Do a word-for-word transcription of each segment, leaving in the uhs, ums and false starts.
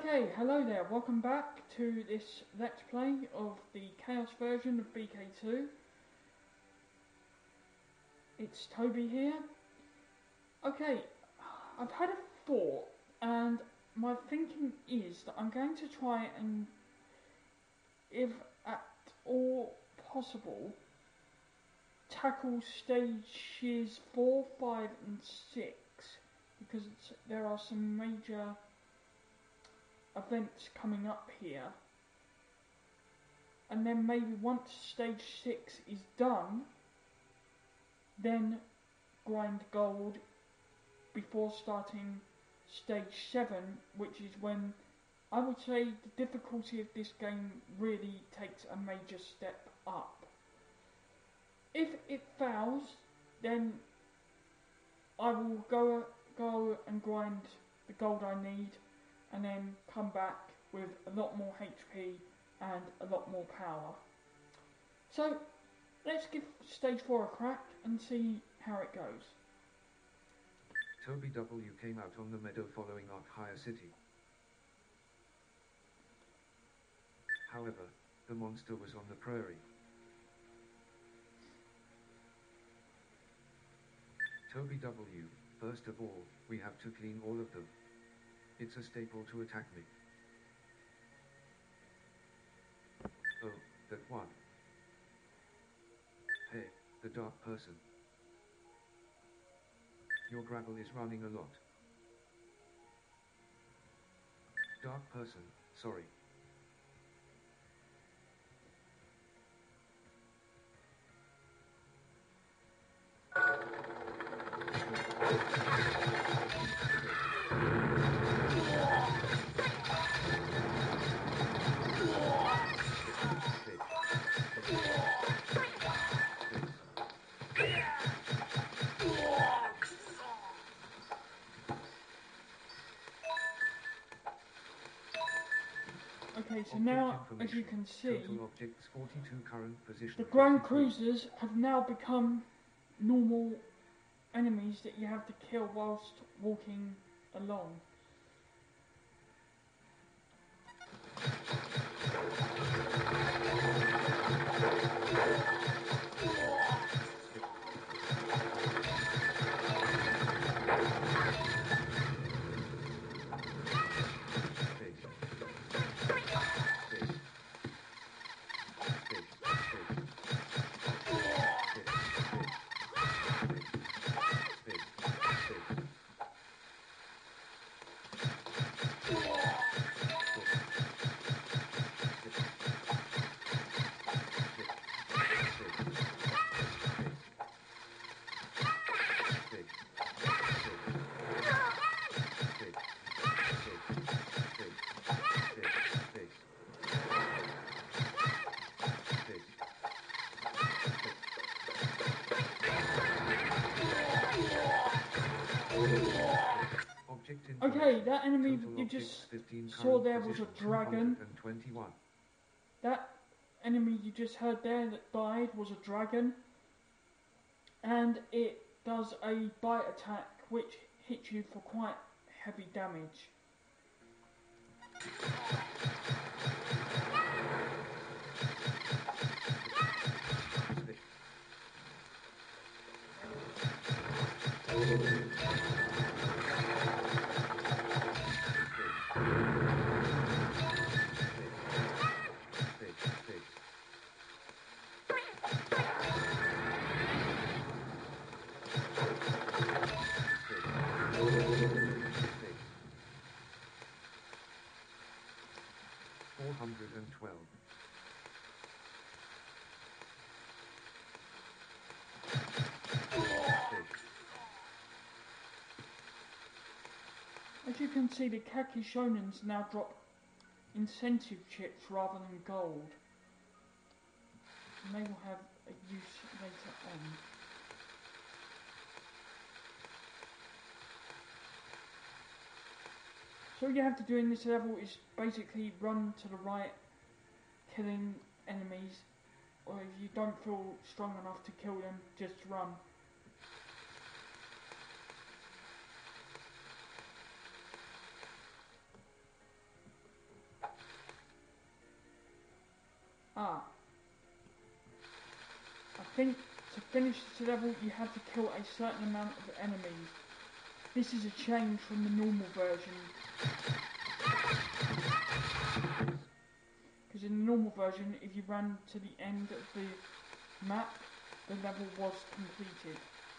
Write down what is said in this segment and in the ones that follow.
Okay, hello there, welcome back to this Let's Play of the Chaos version of B K two. It's Toby here. Okay, I've had a thought, and my thinking is that I'm going to try and, if at all possible, tackle stages four, five and six, because it's, there are some major events coming up here, and then maybe once stage six is done, then grind gold before starting stage seven, which is when I would say the difficulty of this game really takes a major step up. If it fails, then I will go go and grind the gold I need, and then come back with a lot more H P and a lot more power. So let's give stage four a crack and see how it goes. Toby W came out on the meadow following Arkhire City. However, the monster was on the prairie. Toby W, first of all, we have to clean all of them. It's a staple to attack me. Oh, that one. Hey, the dark person. Your gravel is running a lot. Dark person, sorry. Okay, so now, as you can see, objects forty-two current position the ground cruisers have now become normal enemies that you have to kill whilst walking along. Okay, that enemy you just saw there was a dragon. That enemy you just heard there that died was a dragon. And it does a bite attack which hits you for quite heavy damage. four hundred twelve. As you can see, the Khaki Shonens now drop incentive chips rather than gold. And they will have a use later on. So all you have to do in this level is basically run to the right, killing enemies, or if you don't feel strong enough to kill them, just run. Ah. I think to finish this level you have to kill a certain amount of enemies. This is a change from the normal version. Because in the normal version, if you ran to the end of the map, the level was completed.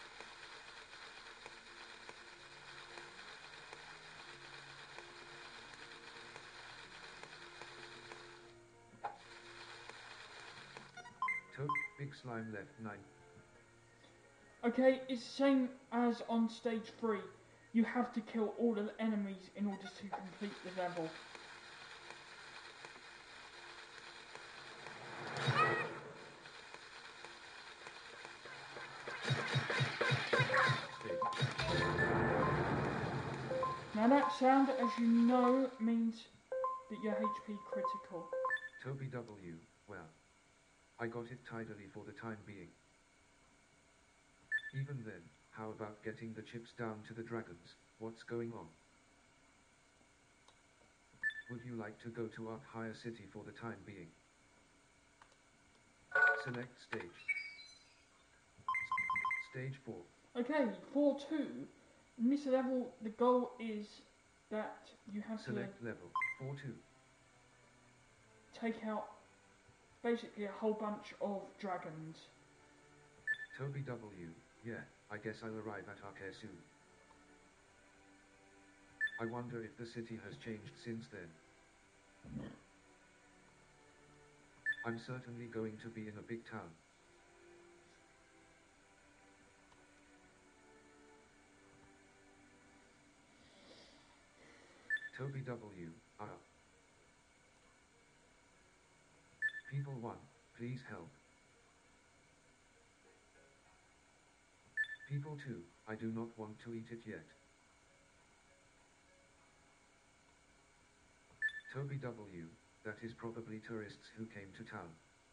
Toad, big slime left nine. Okay, it's the same as on stage three. You have to kill all the enemies in order to complete the level. Now that sound, as you know, means that you're H P critical. Toby W, well, I got it tidily for the time being. Even then, how about getting the chips down to the dragons? What's going on? Would you like to go to Ark Higher City for the time being? Select stage. Stage four. Okay, four two. In this level, the goal is that you have Select to level four two. take out basically a whole bunch of dragons. Toby W, yeah, I guess I'll arrive at Ark soon. I wonder if the city has changed since then. I'm certainly going to be in a big town. Toby W, ah. People one, please help. People two, I do not want to eat it yet. Toby W, that is probably tourists who came to town.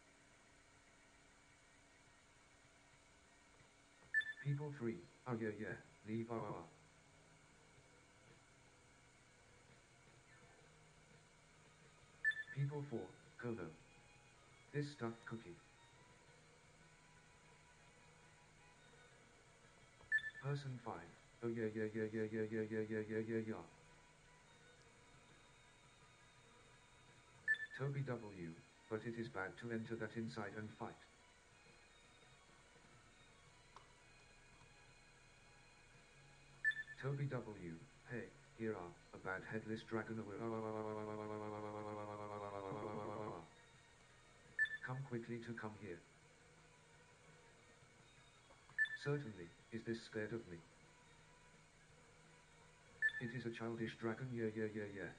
People three, oh yeah yeah, leave ah ah ah. People four, Kodo. This stuffed cookie. Person five, oh yeah yeah yeah yeah yeah yeah yeah yeah yeah yeah yeah. Toby W, but it is bad to enter that inside and fight. Toby W, hey, here are, a bad headless dragon away. Come quickly to come here. Certainly, is this scared of me? It is a childish dragon, yeah yeah yeah yeah.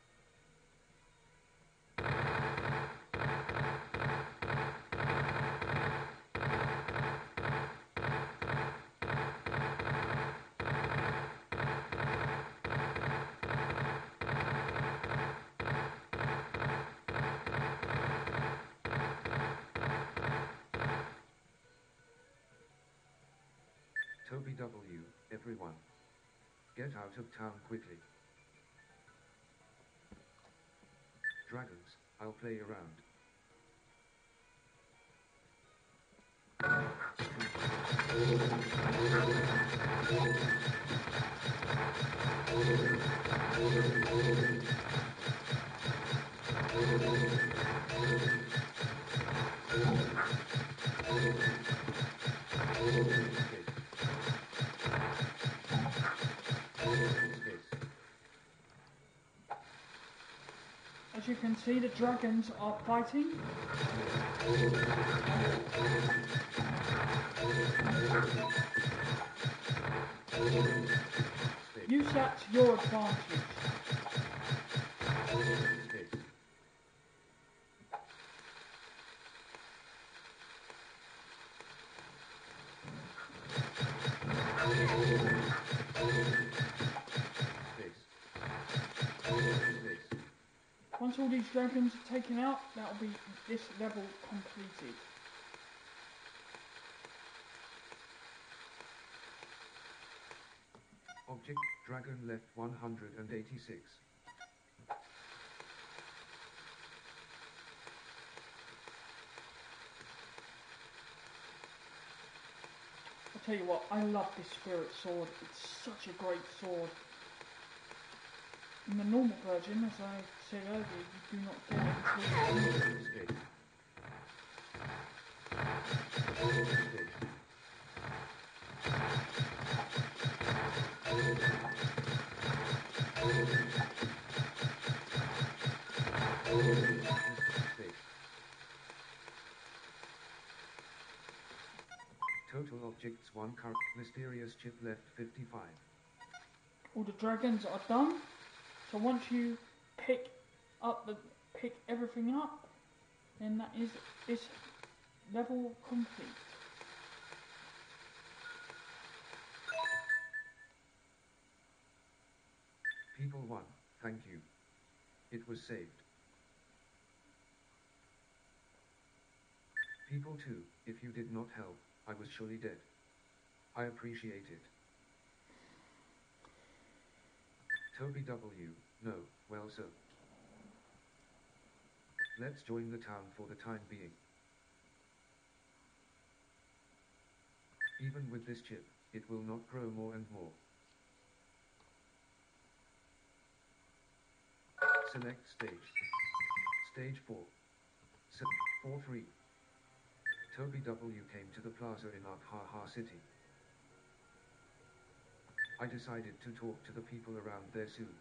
Toby W, everyone. Get out of town quickly. Dragons, I'll play around. As you can see, the dragons are fighting. Use that to your advantage. Once all these dragons are taken out, that'll be this level completed. Object, dragon left one hundred eighty-six. tell you what, I love this spirit sword. It's such a great sword. In the normal version, as I said earlier, you do not get it until Escape. Escape. Escape. Total objects one car. Mysterious chip left fifty-five. all the dragons are done. So once you pick up the pick everything up, then that is this level complete. People one, thank you. It was saved. People two, if you did not help, I was surely dead. I appreciate it. Toby W, no, well so. Let's join the town for the time being. Even with this chip, it will not grow more and more. Select stage. Stage four. four three. Toby W came to the plaza in Akhaha City. I decided to talk to the people around there soon.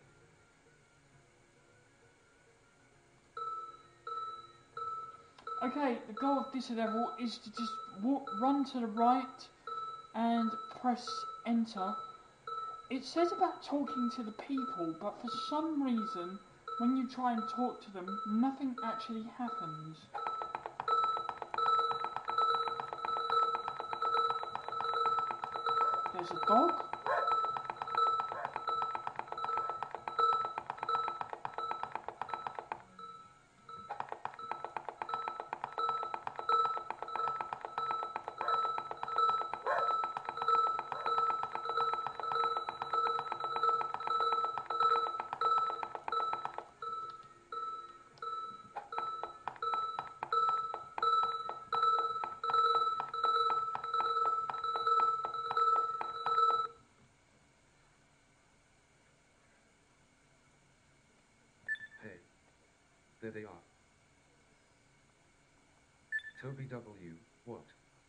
Okay, the goal of this level is to just walk, run to the right and press enter. It says about talking to the people, but for some reason, when you try and talk to them, nothing actually happens. There's a dog. There they are. Toby W, what?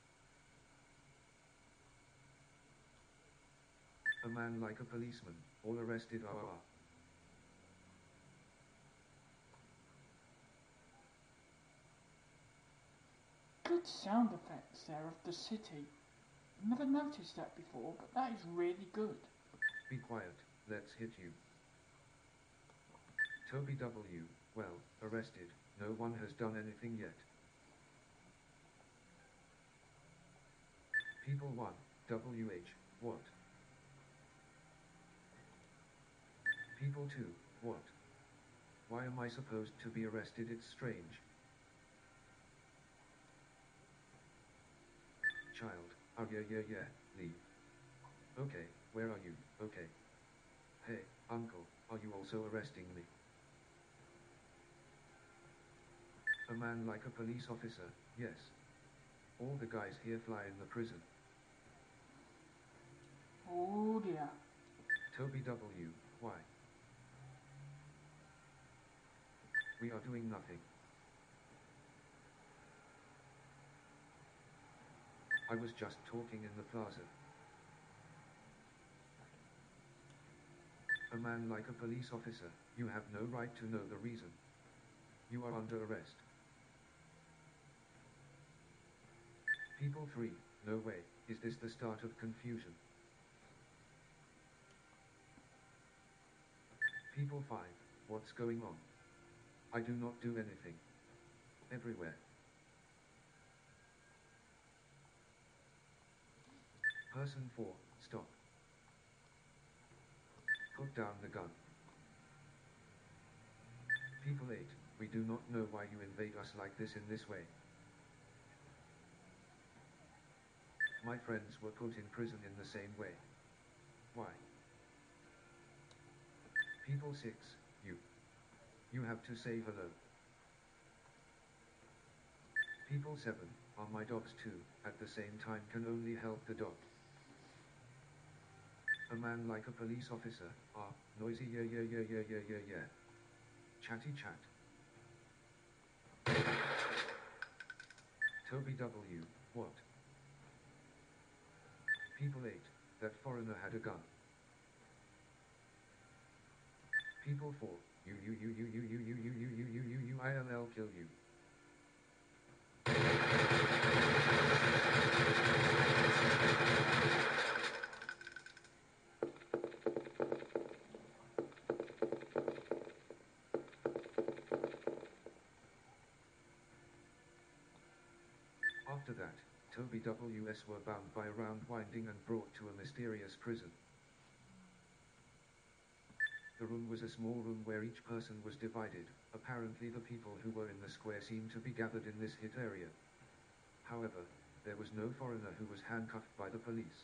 A man like a policeman, all arrested are. Good sound effects there of the city. Never noticed that before, but that is really good. Be quiet, let's hit you. Toby W, well, arrested, no one has done anything yet. People one, W H, what? People two, what? Why am I supposed to be arrested? It's strange. Child, oh yeah yeah yeah, leave. Okay, where are you? Okay. Hey, uncle, are you also arresting me? A man like a police officer, yes. All the guys here fly in the prison. Oh dear. Toby W, why? We are doing nothing. I was just talking in the plaza. A man like a police officer, you have no right to know the reason. You are under arrest. People three, no way, is this the start of confusion? People five, what's going on? I do not do anything. Everywhere. Person four, stop. Put down the gun. People eight, we do not know why you invade us like this in this way. My friends were put in prison in the same way. Why? People six, you. You have to say hello. People seven, are my dogs too, at the same time can only help the dog. A man like a police officer. Ah, noisy, yeah, yeah, yeah, yeah, yeah, yeah, yeah. Chatty chat. Toby W. What? People eight. That foreigner had a gun. People four. You, you, you, you, you, you, you, you, you, you, you, you, you, I'll kill you. After that, Toby W S were bound by round winding and brought to a mysterious prison. The room was a small room where each person was divided. Apparently the people who were in the square seemed to be gathered in this hit area. However, there was no foreigner who was handcuffed by the police.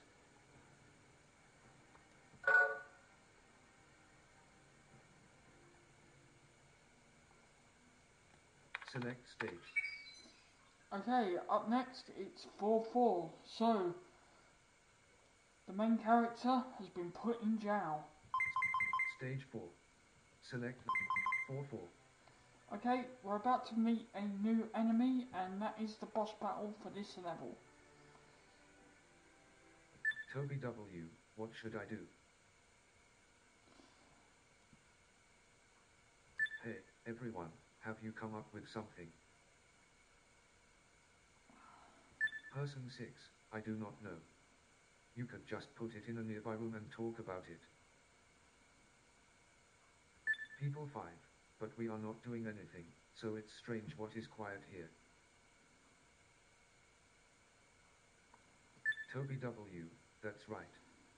Select stage. Okay, up next it's four four. So, the main character has been put in jail. Stage four. Select four four. Okay, we're about to meet a new enemy, and that is the boss battle for this level. Toby W, what should I do? Hey, everyone, have you come up with something? Person six, I do not know. You could just put it in a nearby room and talk about it. People five, but we are not doing anything, so it's strange what is quiet here. Toby W, that's right.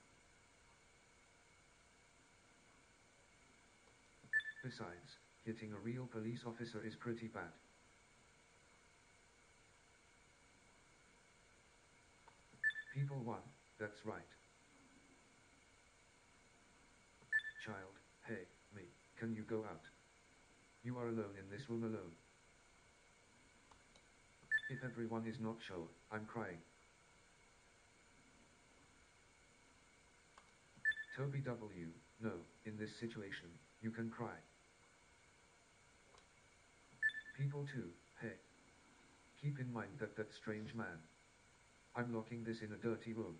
Besides, hitting a real police officer is pretty bad. People one, that's right. Child, hey, me, can you go out? You are alone in this room alone. If everyone is not sure, I'm crying. Toby W, no, in this situation, you can cry. People two, hey. Keep in mind that that strange man. I'm locking this in a dirty room.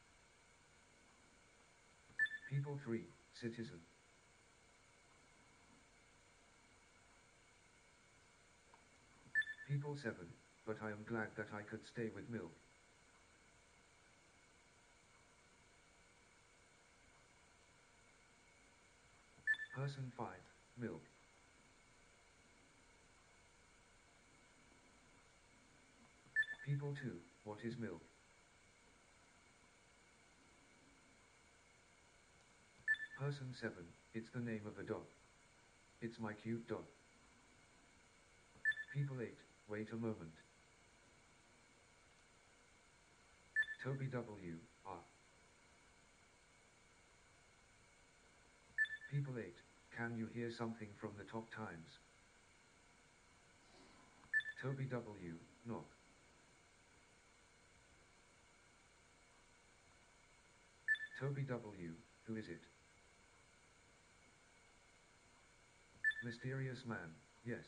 People three, citizen. People seven, but I am glad that I could stay with milk. Person five, milk. People two, what is milk? Person seven, it's the name of a dog. It's my cute dog. People eight, wait a moment. Toby W, ah. People eight, can you hear something from the top times? Toby W, knock. Toby W, who is it? Mysterious man, yes.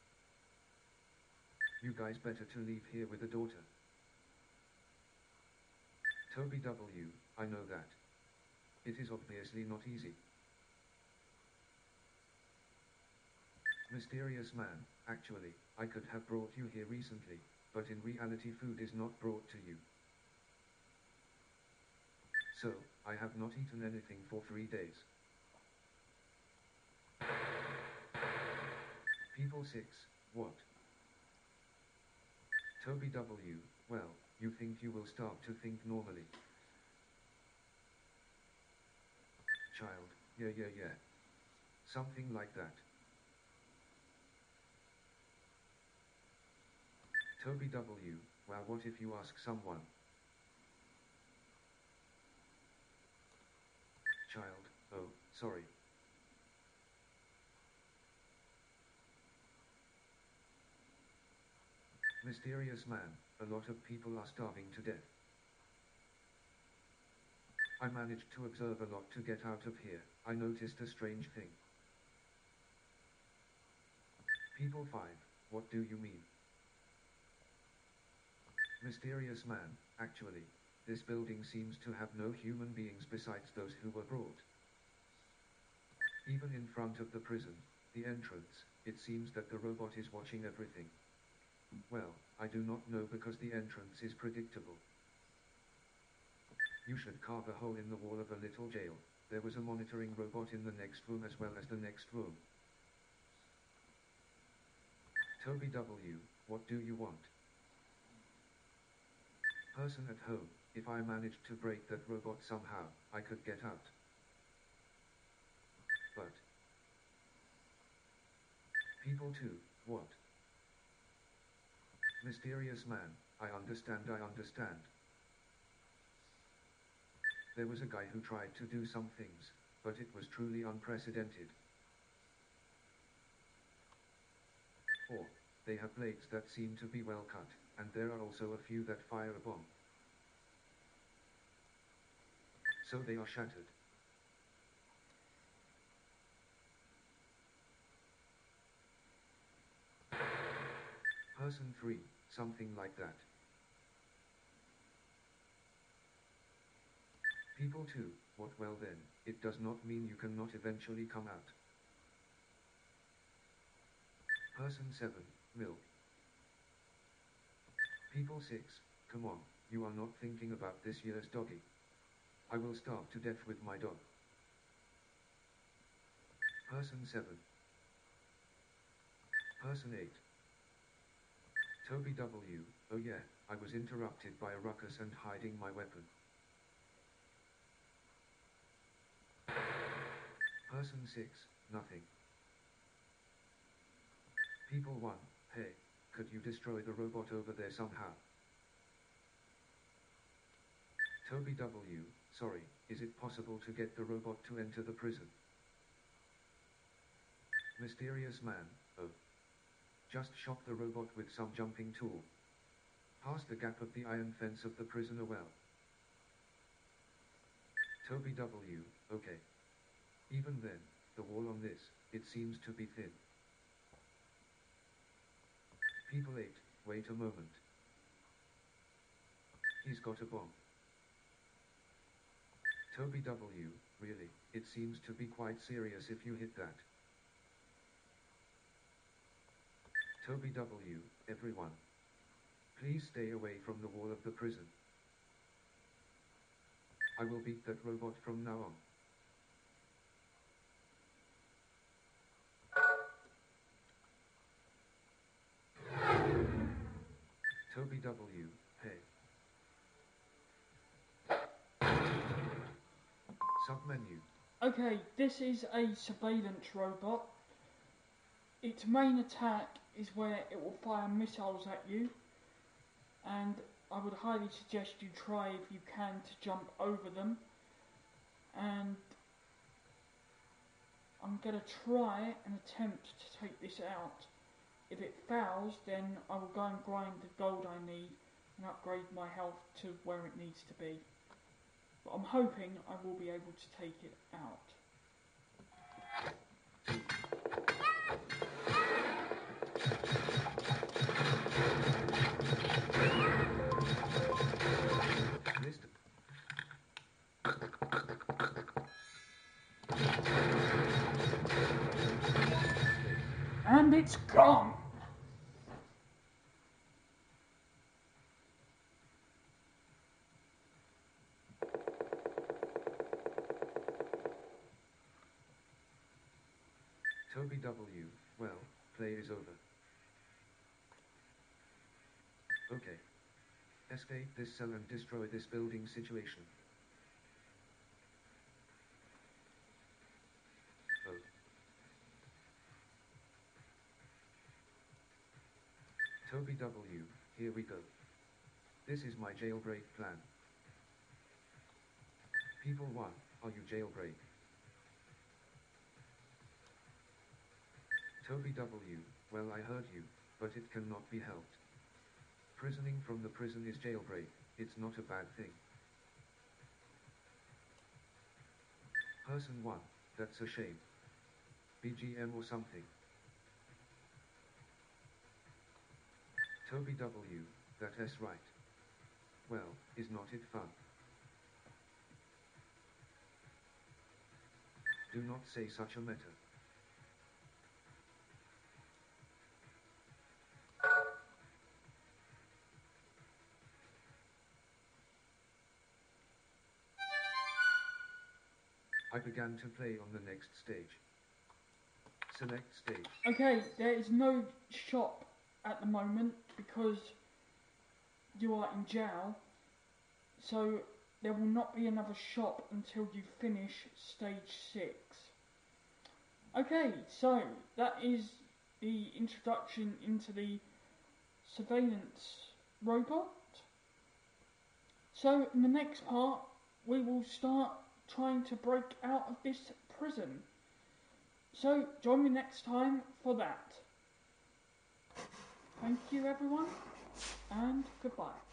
You guys better to leave here with the daughter. Toby W, I know that. It is obviously not easy. Mysterious man, actually, I could have brought you here recently, but in reality food is not brought to you. So, I have not eaten anything for three days. People six, what? Toby W, well, you think you will start to think normally. Child, yeah yeah yeah. Something like that. Toby W, well what if you ask someone? Child, oh, sorry. Mysterious man, a lot of people are starving to death. I managed to observe a lot to get out of here. I noticed a strange thing. People five, what do you mean? Mysterious man, actually, this building seems to have no human beings besides those who were brought. Even in front of the prison, the entrance, it seems that the robot is watching everything. Well, I do not know because the entrance is predictable. You should carve a hole in the wall of a little jail. There was a monitoring robot in the next room as well as the next room. Toby W, what do you want? Person at home, if I managed to break that robot somehow, I could get out. But people two, what? Mysterious man, I understand, I understand. There was a guy who tried to do some things, but it was truly unprecedented. Or, they have blades that seem to be well cut, and there are also a few that fire a bomb. So they are shattered. Person three, something like that. People two, what? Well then, it does not mean you cannot eventually come out. Person seven, milk. People six, come on, you are not thinking about this year's doggy. I will starve to death with my dog. Person seven. Person eight. Toby W, oh yeah, I was interrupted by a ruckus and hiding my weapon. Person six, nothing. People one, hey, could you destroy the robot over there somehow? Toby W, sorry, is it possible to get the robot to enter the prison? Mysterious man, oh. Just shock the robot with some jumping tool. Pass the gap of the iron fence of the prisoner well. Toby W, okay. Even then, the wall on this, it seems to be thin. People eight, wait a moment. He's got a bomb. Toby W, really, it seems to be quite serious if you hit that. Toby W, everyone. Please stay away from the wall of the prison. I will beat that robot from now on. Toby W, hey. Submenu. Okay, this is a surveillance robot. Its main attack is where it will fire missiles at you, and I would highly suggest you try if you can to jump over them. And I'm going to try and attempt to take this out. If it fails, then I will go and grind the gold I need and upgrade my health to where it needs to be. But I'm hoping I will be able to take it out. And it's gone! Toby W, well, play is over. Okay. Escape this cell and destroy this building situation. Oh. Toby W, here we go. This is my jailbreak plan. People one, are you jailbreak? Toby W, well I heard you, but it cannot be helped. Prisoning from the prison is jailbreak, it's not a bad thing. Person one, that's a shame. B G M or something. Toby W, that's right. Well, is not it fun? Do not say such a matter. I began to play on the next stage. Select stage. Okay, there is no shop at the moment because you are in jail. So there will not be another shop until you finish stage six. Okay, so that is the introduction into the surveillance robot. So in the next part, we will start trying to break out of this prison. So join me next time for that. Thank you everyone, and goodbye.